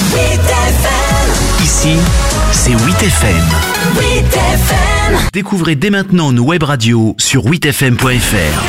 Ici, c'est 8FM. 8FM. Découvrez dès maintenant nos web radios sur 8fm.fr.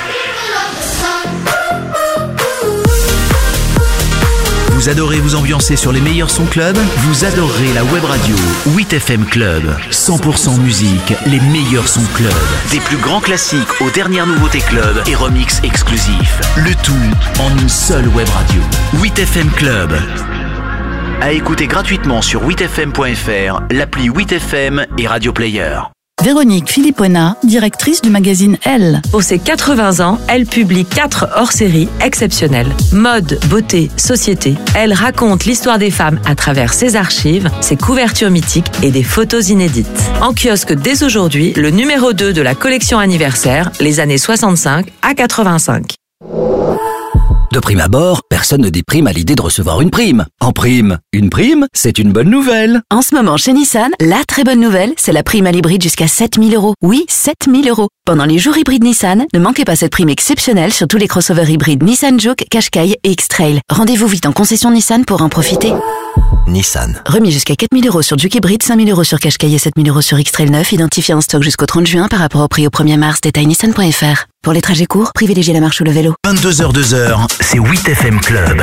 Vous adorez vous ambiancer sur les meilleurs sons club? Vous adorerez la web radio 8FM Club. 100% musique, les meilleurs sons club. Des plus grands classiques aux dernières nouveautés club et remix exclusifs. Le tout en une seule web radio. 8FM Club. À écouter gratuitement sur 8fm.fr, l'appli 8FM et Radio Player. Véronique Philippona, directrice du magazine Elle. Pour ses 80 ans, elle publie 4 hors-séries exceptionnelles. Mode, beauté, société. Elle raconte l'histoire des femmes à travers ses archives, ses couvertures mythiques et des photos inédites. En kiosque dès aujourd'hui, le numéro 2 de la collection anniversaire, les années 65 à 85. De prime abord, personne ne déprime à l'idée de recevoir une prime. En prime, une prime, c'est une bonne nouvelle. En ce moment, chez Nissan, la très bonne nouvelle, c'est la prime à l'hybride jusqu'à 7 000 €. Oui, 7 000 €. Pendant les jours hybrides Nissan, ne manquez pas cette prime exceptionnelle sur tous les crossovers hybrides Nissan Juke, Qashqai et X-Trail. Rendez-vous vite en concession Nissan pour en profiter. Nissan. Remis jusqu'à 4 000 € sur Juke hybride, 5 000 € sur Qashqai et 7 000 € sur X-Trail 9, identifié en stock jusqu'au 30 juin par rapport au prix au 1er mars, détail nissan.fr. Pour les trajets courts, privilégiez la marche ou le vélo. 22h, c'est 8FM Club.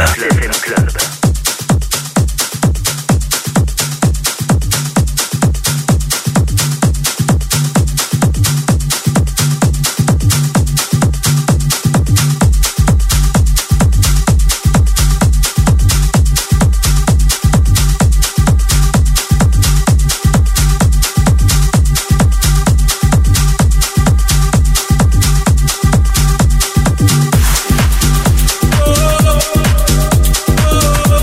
Oh,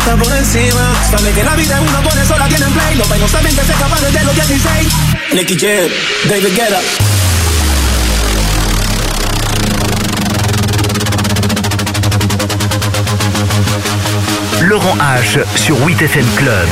está por encima. Sabe que la vida es una, por eso la tienen play. Los vainos saben que se escapan desde los 16. Nicky Jam, David Guetta. Laurent H sur 8FM Club.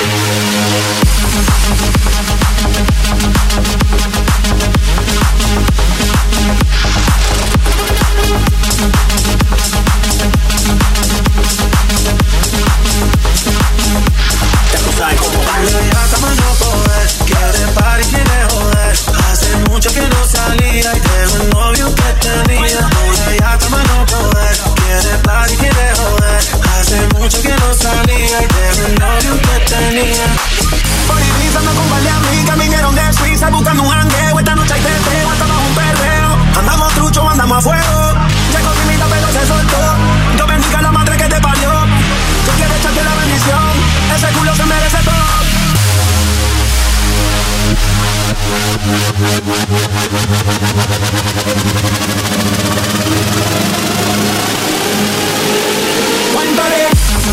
Quiere party, quiere joder. Hace mucho que no salía y tengo el novio que tenía. Ella toma no poder. Quiere party, quiere joder. Hace mucho que no salía y tengo el novio que tenía. Por Ibiza ando con par de amigas, vinieron de Suiza buscando un jangueo. Esta noche hay teteo, hasta bajo un perreo. Andamos trucho, andamos a fuego. Llegó timida pero se soltó. Dios bendiga a la madre que te parió. Yo quiero echarte la bendición. Ese culo se merece todo. One body.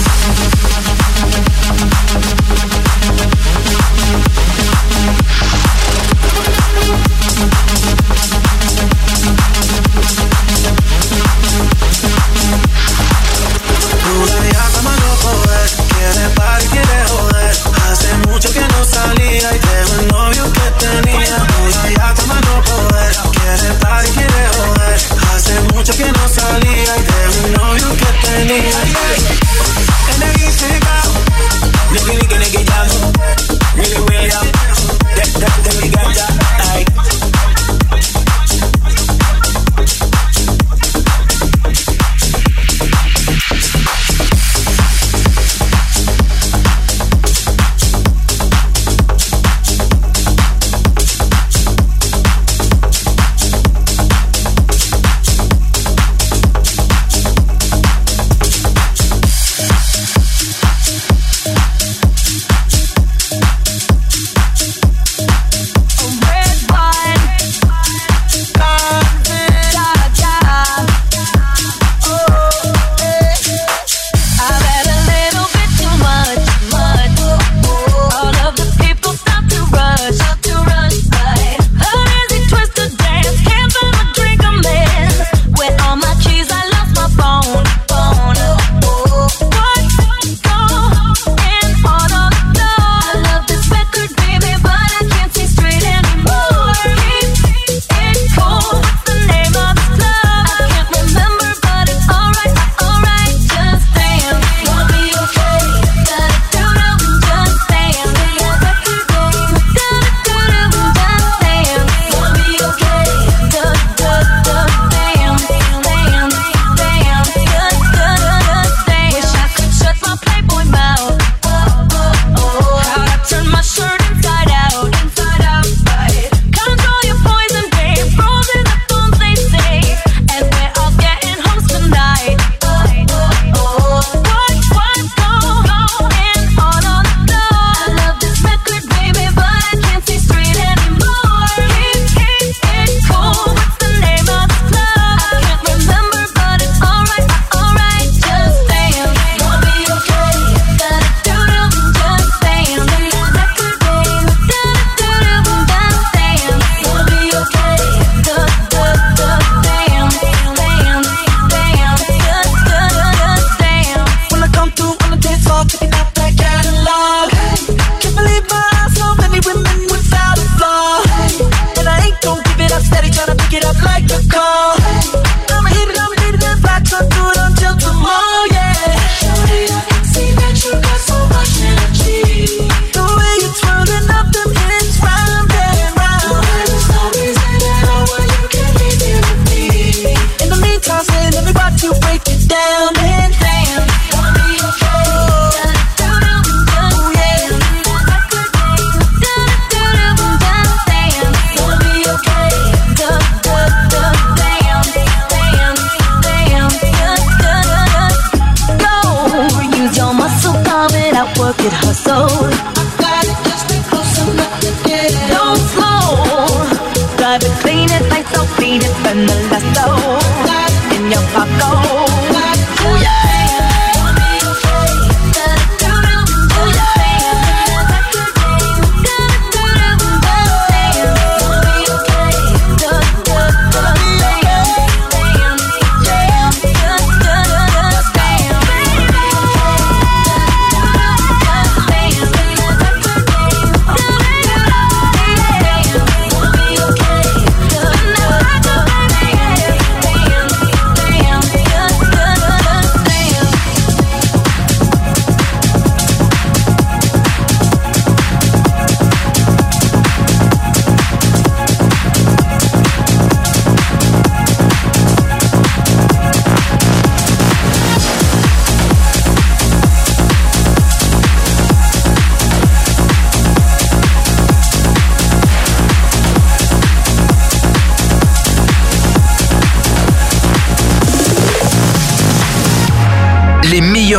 Quiere party, quiere joder. Hace mucho que no salía y tengo el novio que tenía. Ya toma no poder. Quiere party, quiere joder. Hace mucho que no salía y tengo el novio que tenía. Energística, Nicky Jam, Willy William, David Guetta, ay.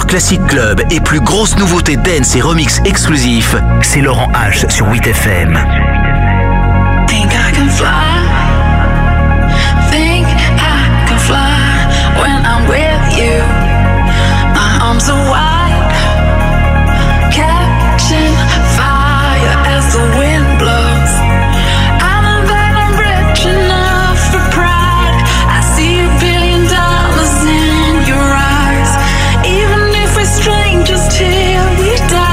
classiques club et plus grosses nouveautés dance et remix exclusifs, c'est Laurent H sur 8FM. Think I can fly. Think I can fly when I'm with you. My arms are wide, catching fire as the wind blows. I know that I'm rich enough for pride. I see $1 billion in your eyes. Even if we're strangers till we die.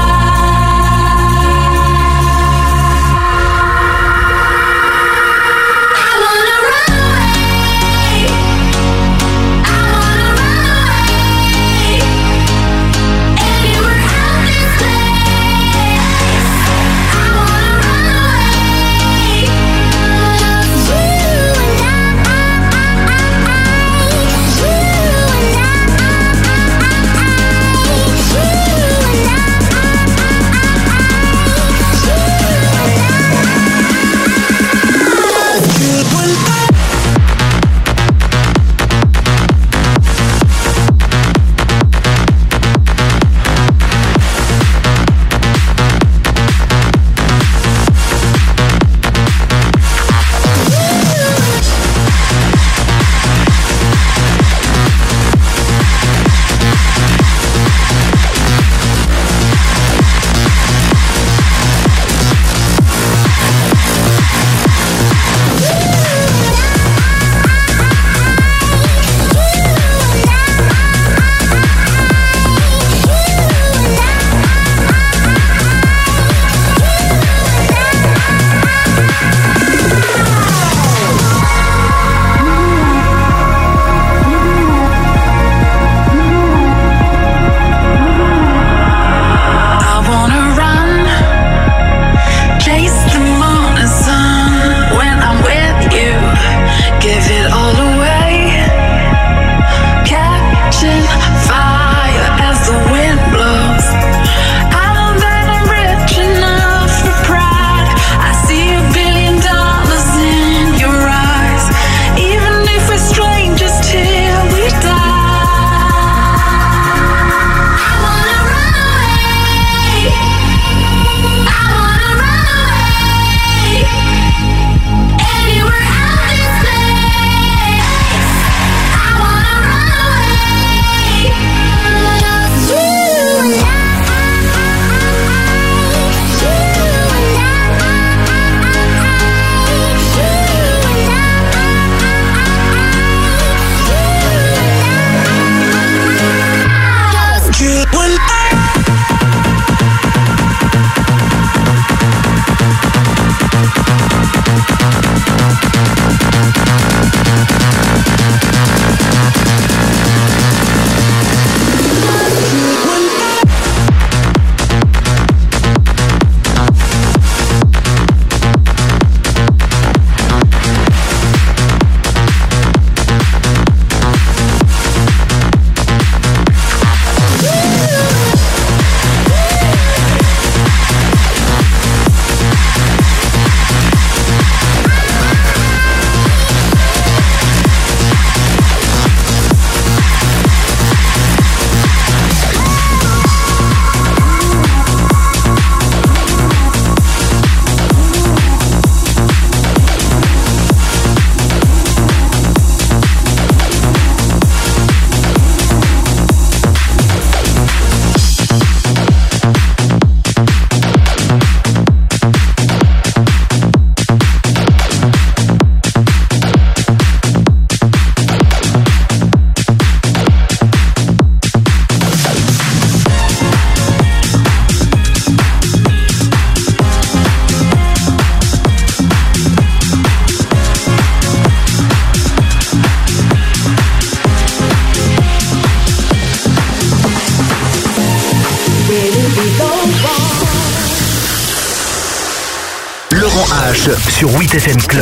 Laurent H sur 8FM Club.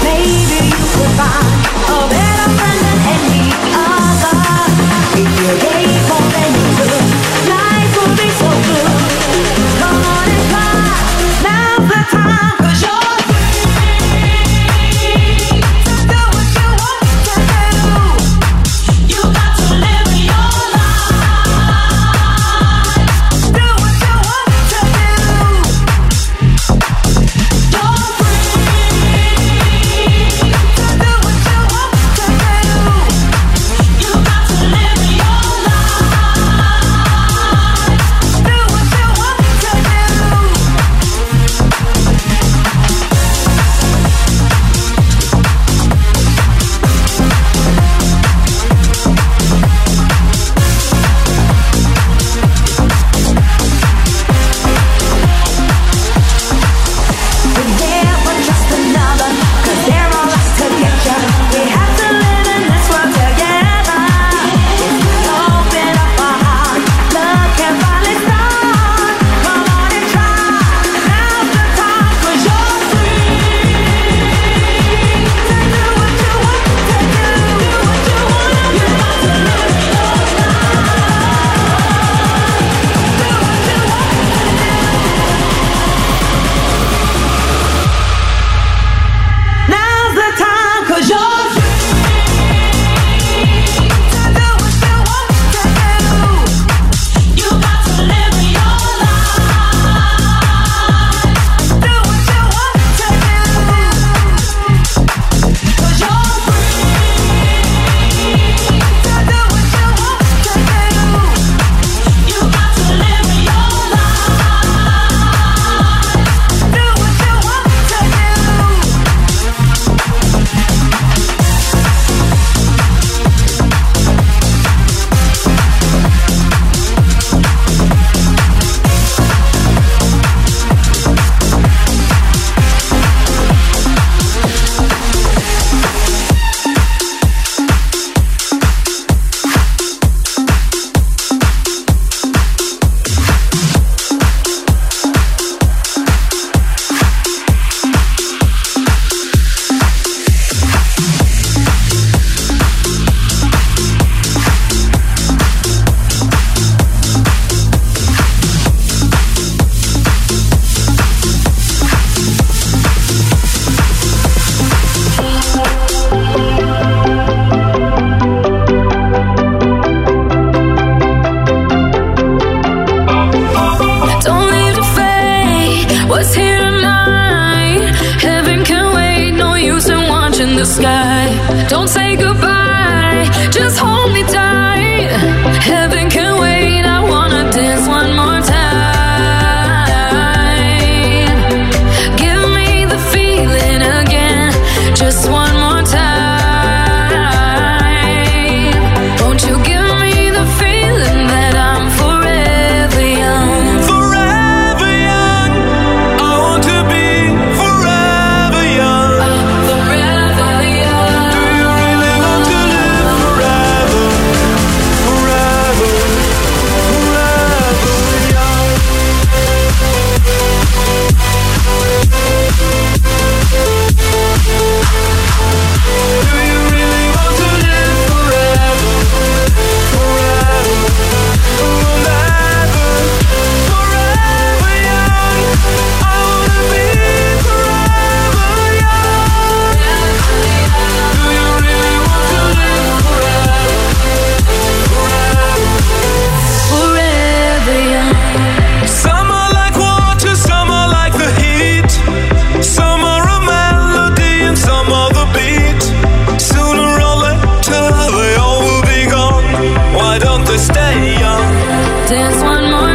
Maybe you could find a better friend than any other. If you're dance one more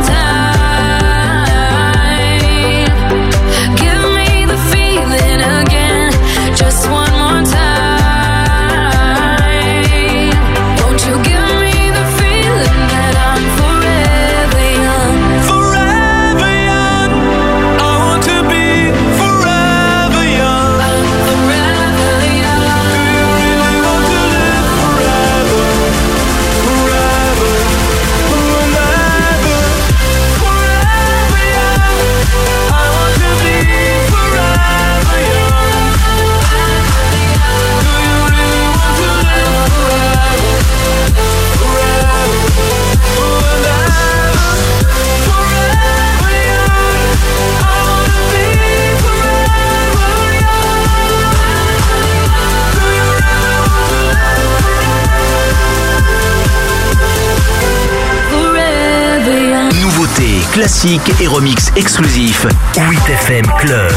time. Give me the feeling again, just one more time. Won't you give me the feeling that I'm forever young? Forever young. I want to be forever young. I'm forever young. Do you really want to live forever? Forever. Forever. Forever young. I want to be forever young. Do you really want to live forever? Forever. Forever. Forever young. I want to be forever young. Do you really want to live Forever young. Nouveautés, classiques et remix exclusifs. 8FM Club.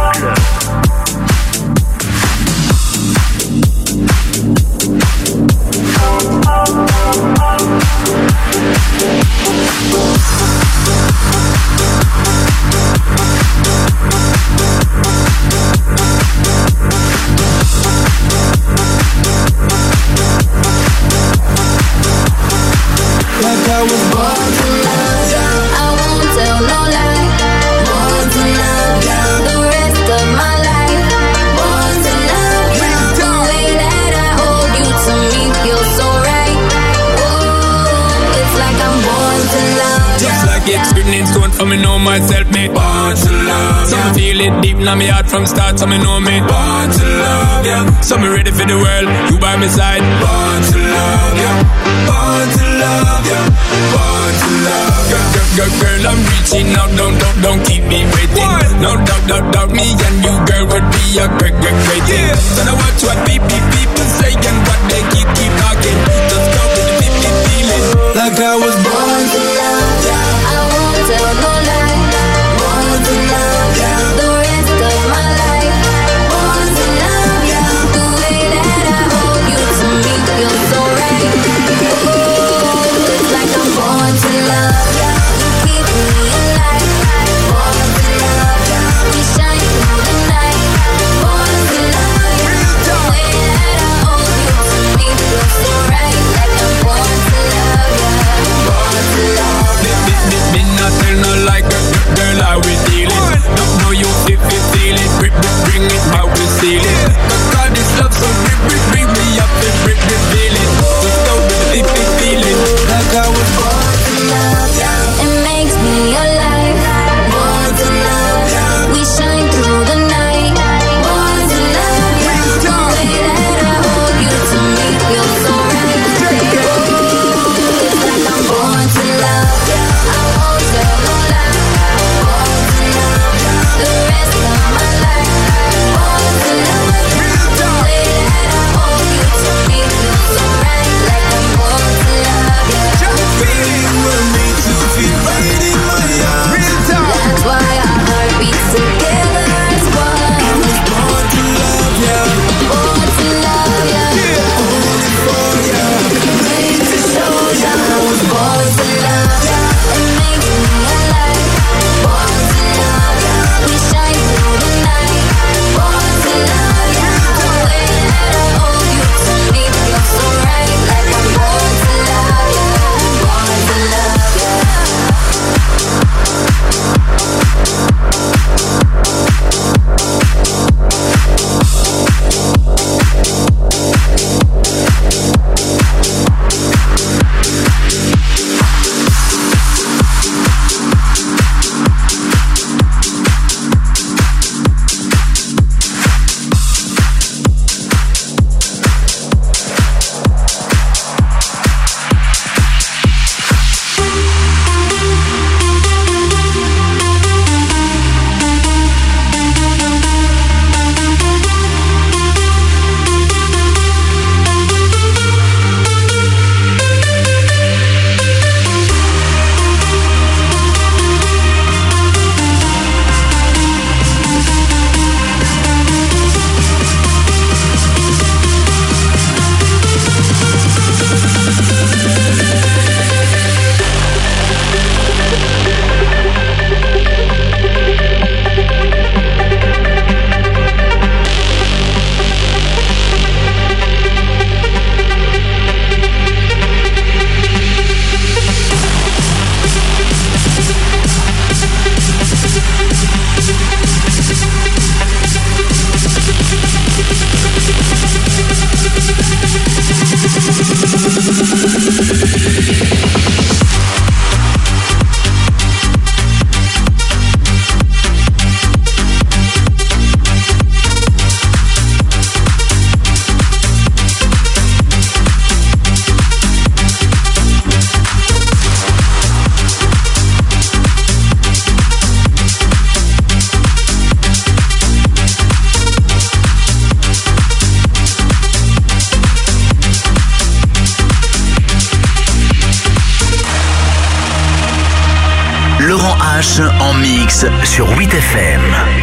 like I was born to love you? I won't tell no lie. Born to love you the rest of my life. Born to love you. The way that I hold you to me feels so right. Whoa, it's like I'm born to love you. Just like it's written in stone for me know myself, me born to love. Some feel it deep in my heart from start, some me know me born to love, yeah. Some me ready for the world, you by my side. Born to love, yeah. Born to love, yeah. Born to love, girl, I'm reaching out, don't keep me waiting. No doubt, me and you, girl, would be a great thing. So now watch what people say and what they keep talking. Just go with the feeling. Like I was born to love you. I won't tell no lie. Born to love you the rest of my life. Born to love you the way that I hold you to me feels so right. Ooh, it's like I'm born to love you. You keep me alive. Born to love you. We shine through the night. Born to love you the way that I hold you to me feels so right. Like I'm born to love you. Born to love you. H en mix sur 8FM.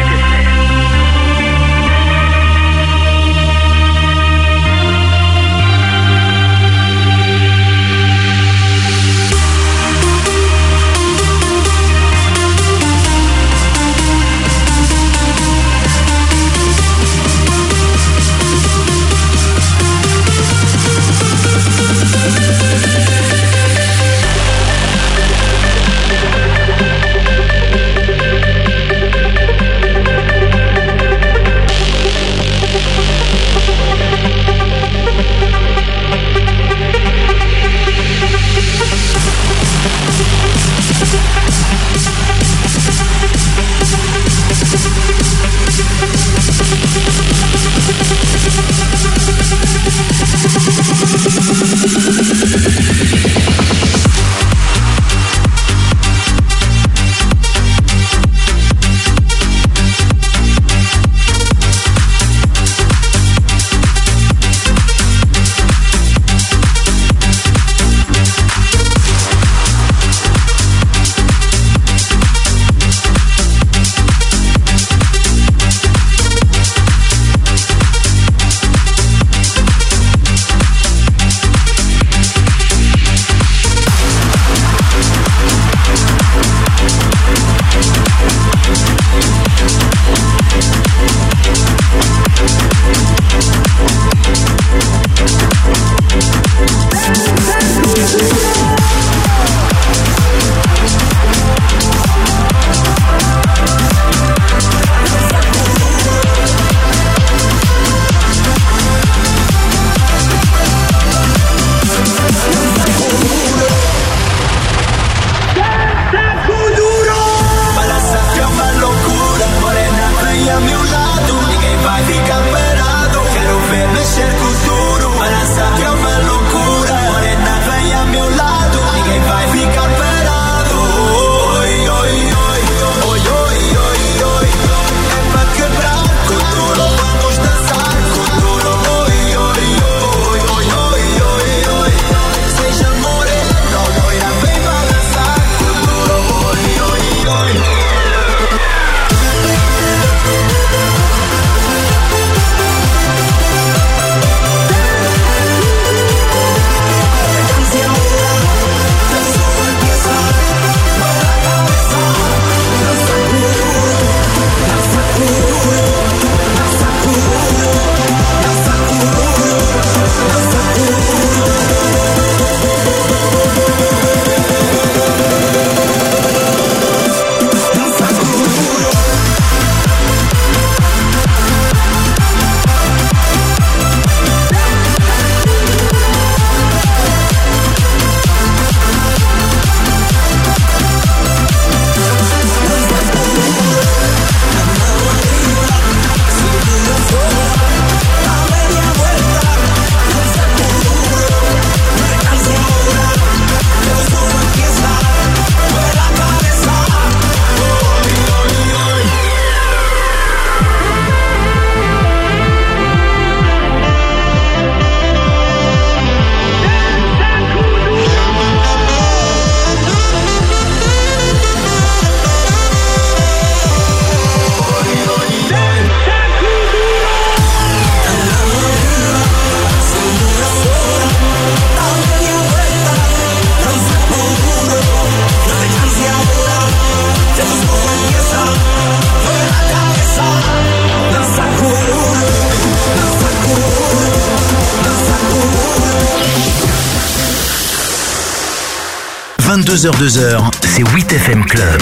h 2h, c'est 8FM Club.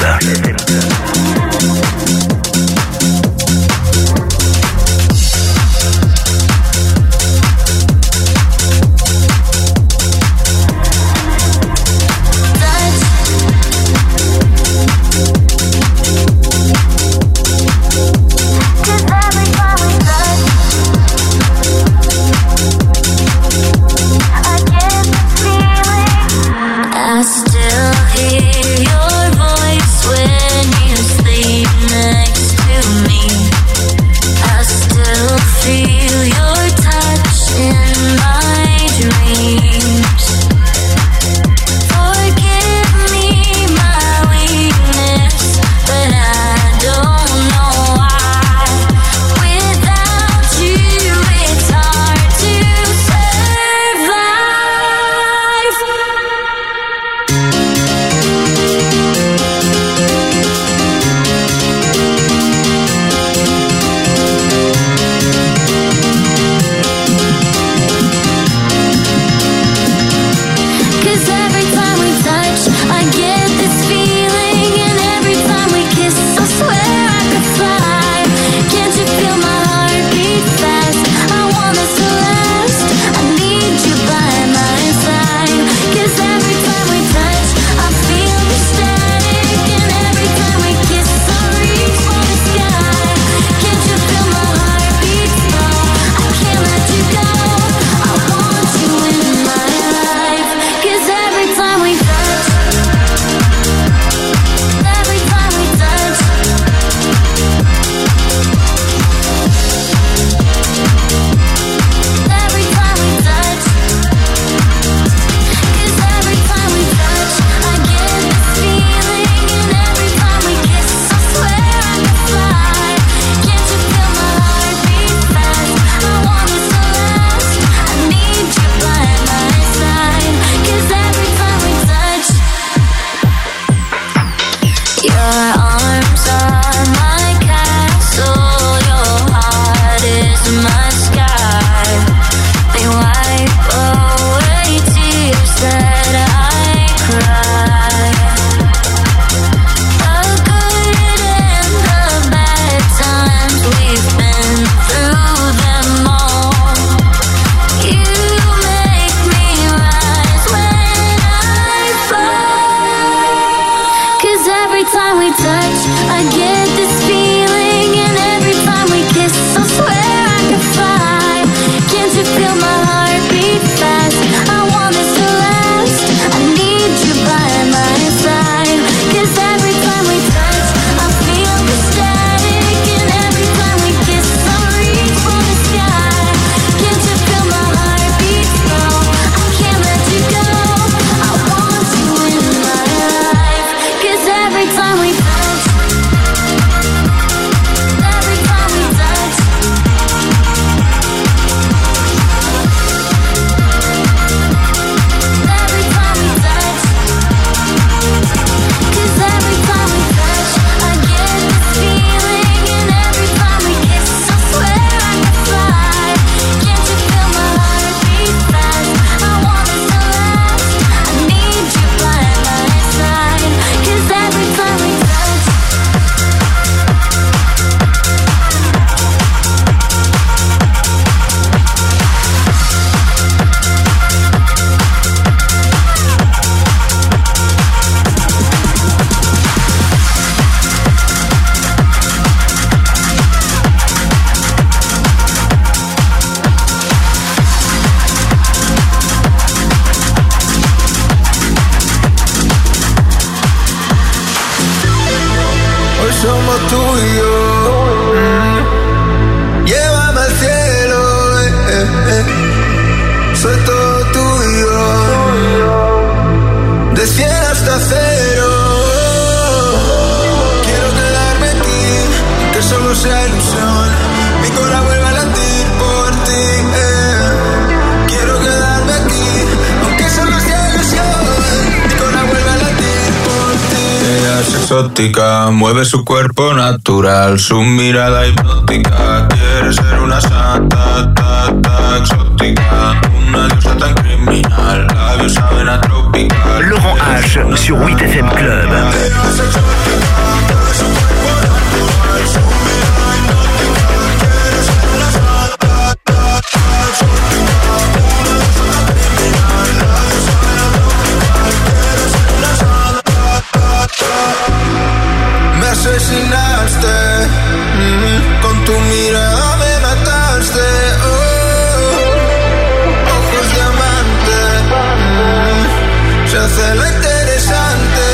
I still hear your voice when you sleep. time we touch, I get this feeling, and every time we kiss, I swear I could fly. Can't you feel my heartbeat fast? I want this to last. I need you by my side. 'Cause every time we touch, I feel the static, and every time we kiss, I reach for the sky. Can't you feel my heartbeat slow? I can't let you go. I want you in my life. 'Cause every time we touch, every time we touch, every time we touch, 'cause every time we touch, I get this feeling, and every time we kiss, I swear I could fly. Can't you feel my heartbeat fast? I want this to last. I need you by my side. 'Cause every time we touch, hoy somos tú y yo. Llévame al cielo, soy todo tuyo. De 100 hasta 0. Quiero quedarme aquí, que solo sea ilusión. Mi corazón vuelve a latir por ti. Quiero quedarme aquí, aunque solo sea ilusión. Mi corazón vuelve a latir por ti. Ella es exótica, mueve su cuerpo natural, su mirada hipnótica. Quiere ser una santa, exótica, una diosa tan criminal. Labios saben a tropical. Laurent H sur 8FM Club. Ella es exótica, mueve su cuerpo natural, su mirada hipnótica. Quiere ser una santa, exótica, una diosa tan criminal. Labios saben a tropical. Quiere ser una santa. Me asesinaste, con tu mirada me mataste. Ojos diamante, se hace la interesante.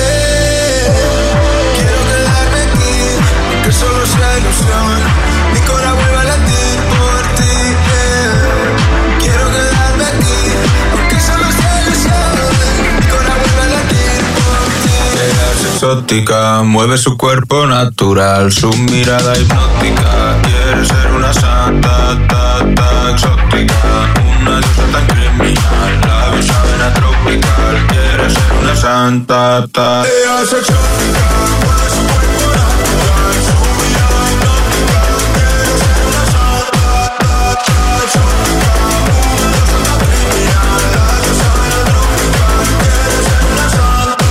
Quiero quedarme aquí, aunque solo sea ilusión. Mi corazón vuelve a latir por ti. Quiero quedarme aquí, aunque solo sea ilusión. Mi corazón vuelve a latir por ti. Ella es exótica, mueve su cuerpo natural, su mirada hipnótica. Quiere ser una santa, exótica, una diosa tan criminal. Labios saben a tropical. Quiere ser una santa, Ella es exótica, mueve su cuerpo natural, su mirada hipnótica. Quiere ser una santa, exótica, una diosa tan criminal. Labios saben a tropical. Quiere ser una santa.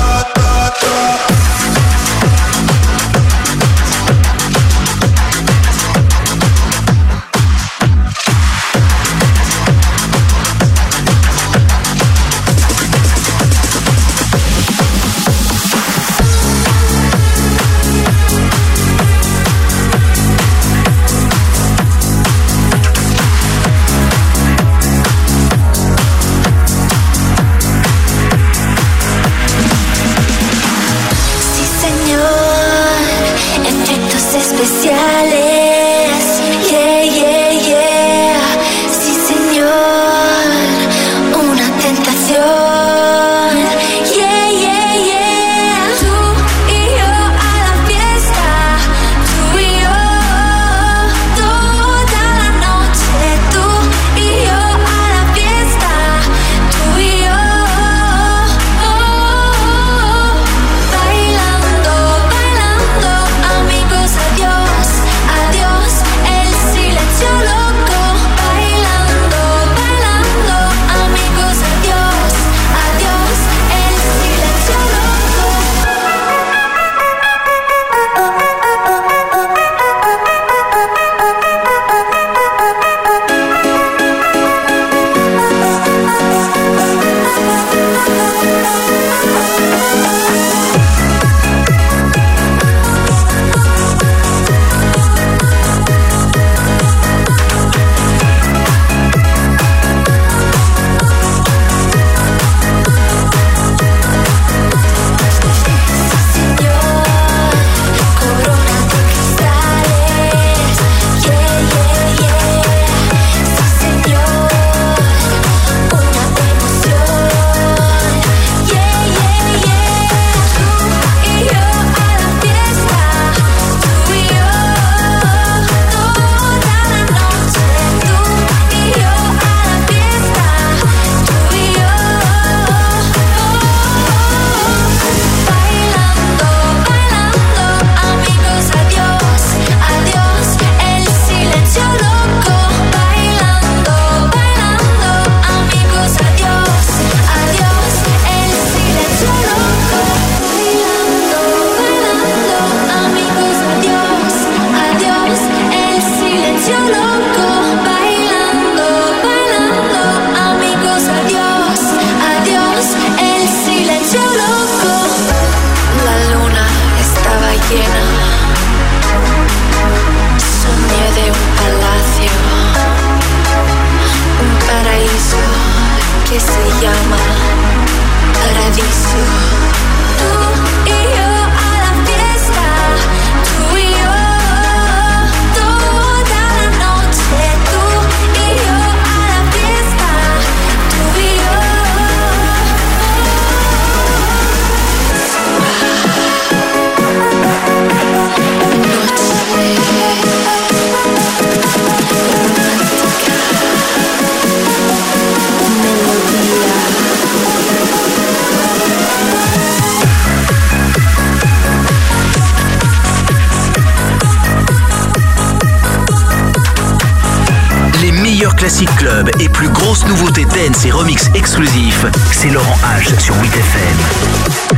classiques club et plus grosses nouveautés dance et remix exclusifs, c'est Laurent H sur 8FM.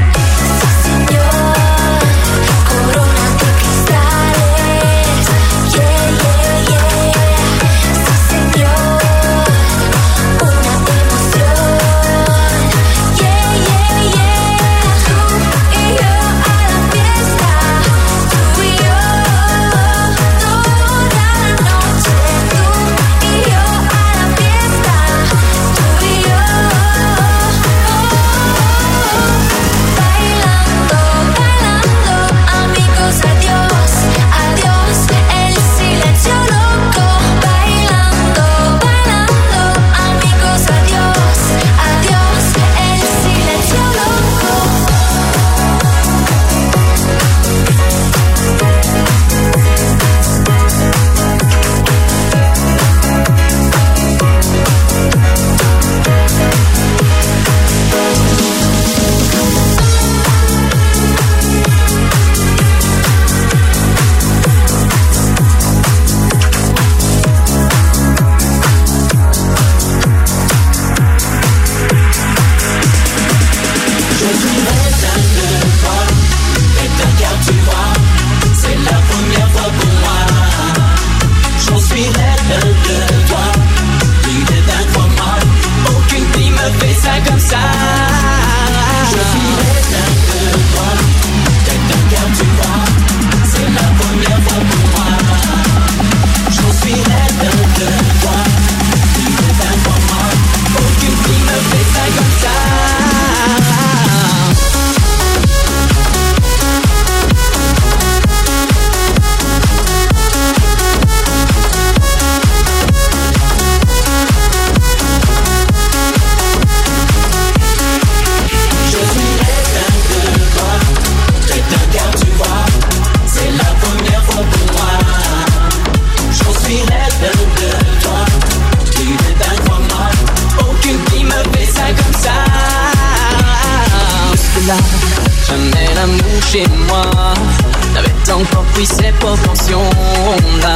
Jamais l'amour chez moi n'avait encore pris ses proportions-là.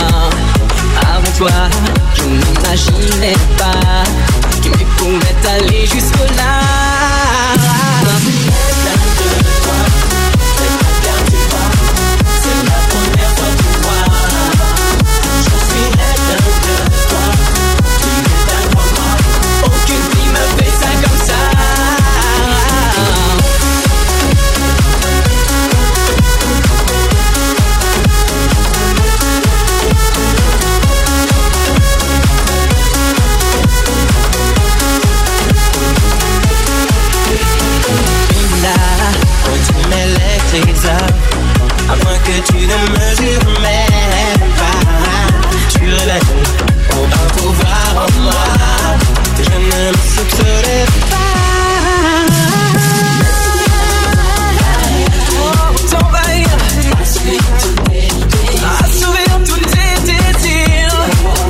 Avant toi, je n'imaginais pas qu'il me pouvait aller jusque-là. À moins que tu ne mesures même pas, tu relèves un pouvoir en moi que je ne me soupçonnais pas. T'envahir, assouvir tous tes désirs.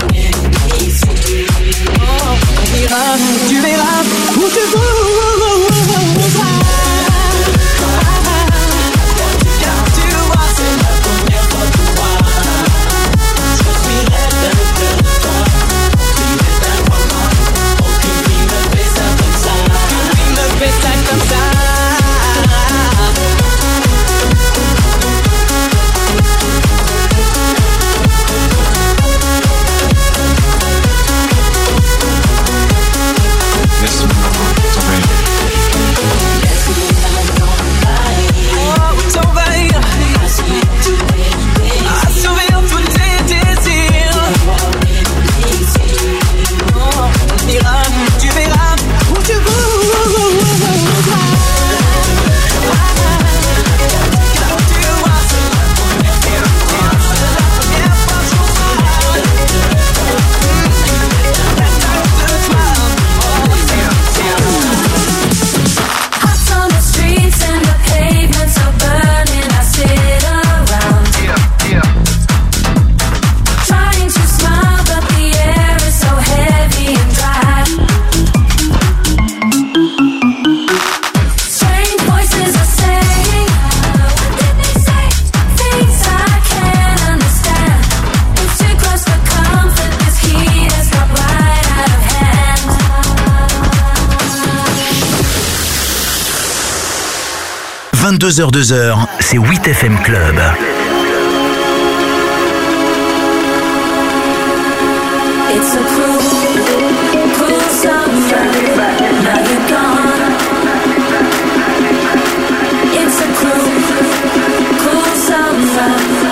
Tu verras où tu veux. 22h, 2h, c'est 8FM Club. It's a cruel summer. Now you're gone. It's a cruel summer.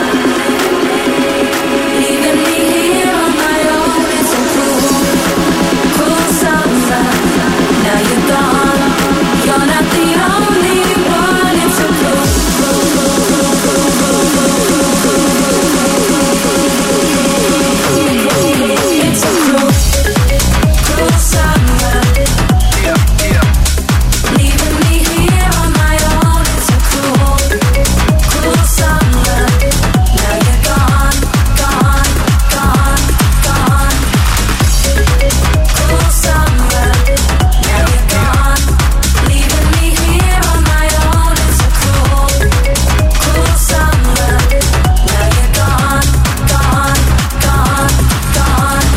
Leaving me here on my own. It's a cruel summer. Now you're gone. You're not the only one. It's a It's a cruel summer. Leaving me here on my own. It's a cruel summer. Now you're gone, gone, gone, gone. Cruel summer. Now you're gone. Leaving me here on my own. It's a cruel summer. Now you're gone, gone, gone, gone.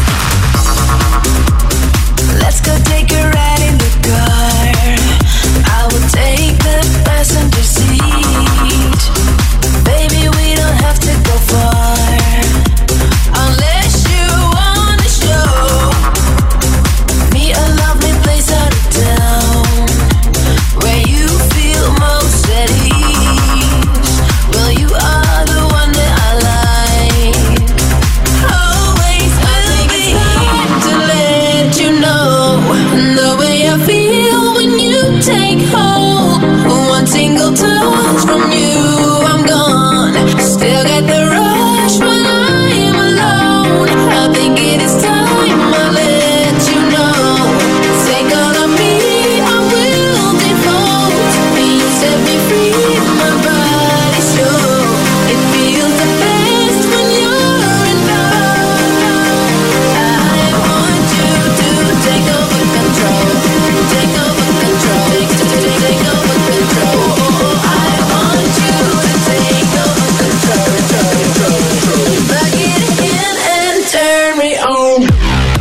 Let's go take a ride in the car. I will take the passenger seat. Baby, we don't have to go far, unless you wanna show me a lovely place out of town, where you feel most at ease. Well, you are the one that I like. Always will be hard to let you know the way I feel when you take hold. One single touch from you, I'm gone. Still get the rush when I am alone. I think it is time I let you know. Take all of me, I will devote. You set me free, my body show. It feels the best when you're involved. I want you to take over control. Take over control. Take over control. I want you to take over control. Plug it in and turn me on.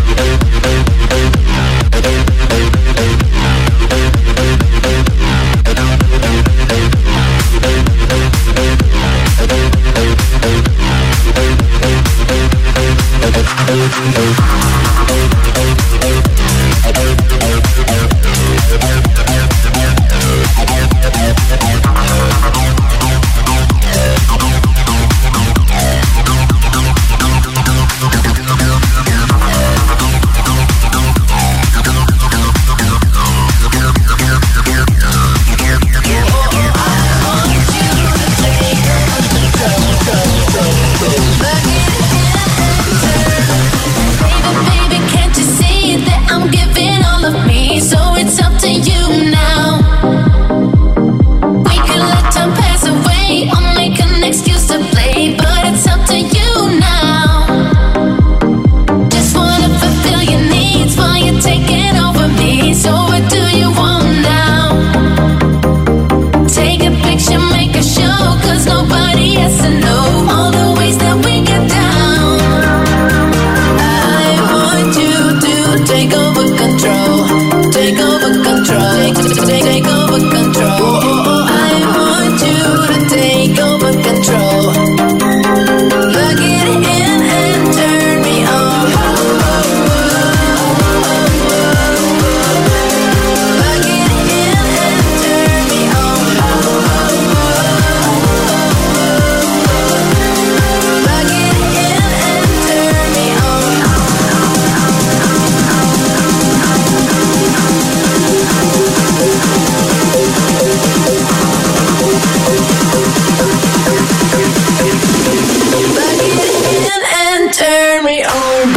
Baby, can't you see that I'm giving all of me? So it's up to you now. We can let time pass away or make an excuse to play, but it's up to you now. Just wanna fulfill your needs while you're taking over me. So what do you want now? Take a picture, make a show, 'cause nobody has to know all the ways that we get down. I want you to take over control. Take over control. Take over control. I want you to take over control. Plug it in and turn me on. Plug it in and turn me on. Plug it in and turn me on. Plug it in and turn me on.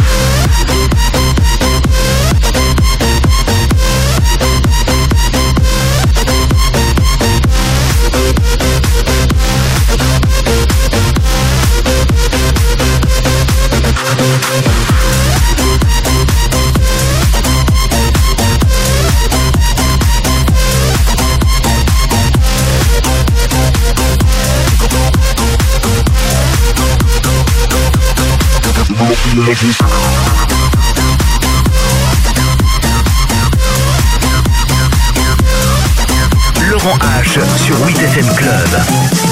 Laurent H sur 8FM Club.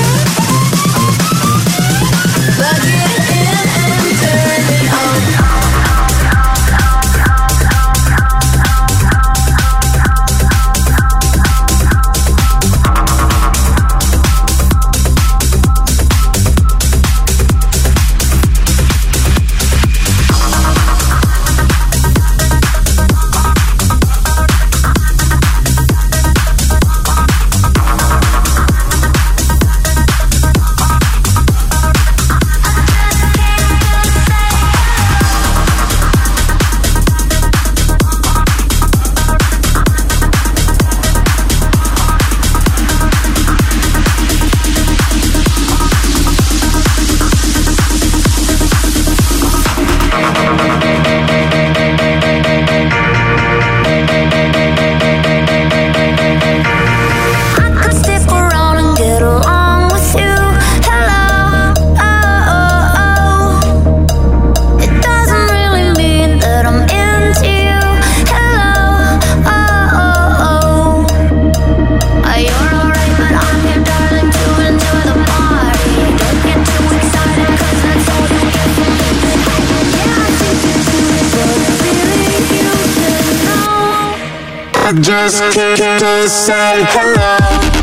Just came to say hello.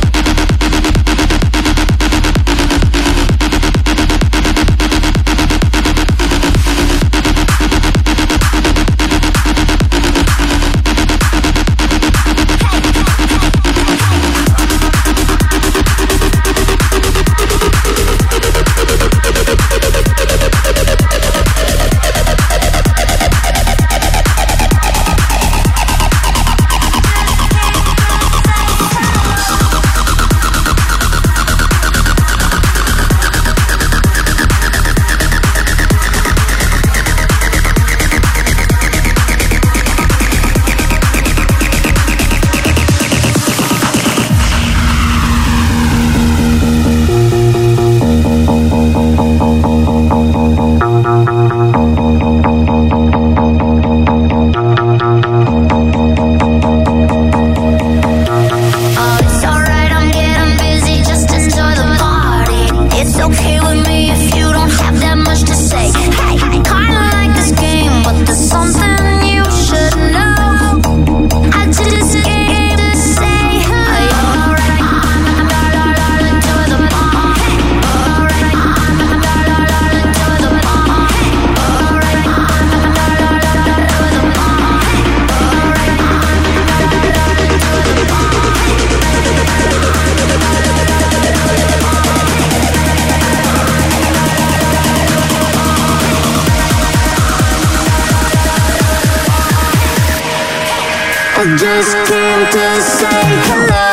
Just came to say hello.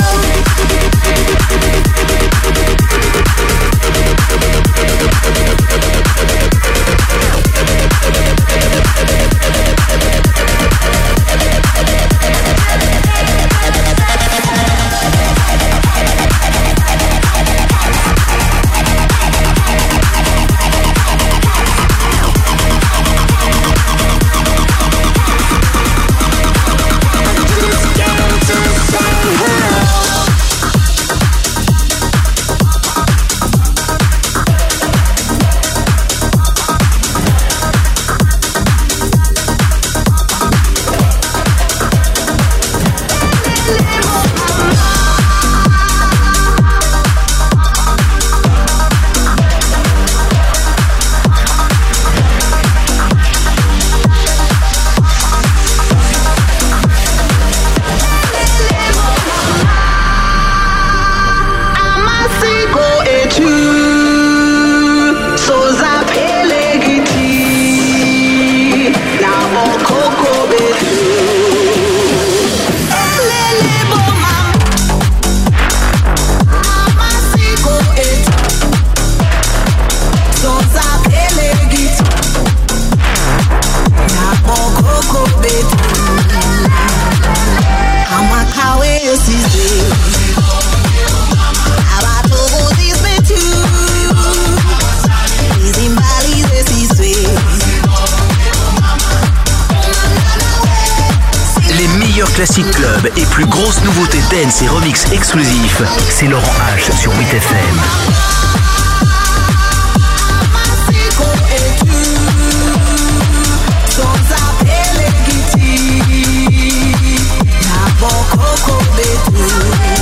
Just came to say hello. classiques club et plus grosses nouveautés dance et remix exclusifs, c'est Laurent H sur 8FM. Coco,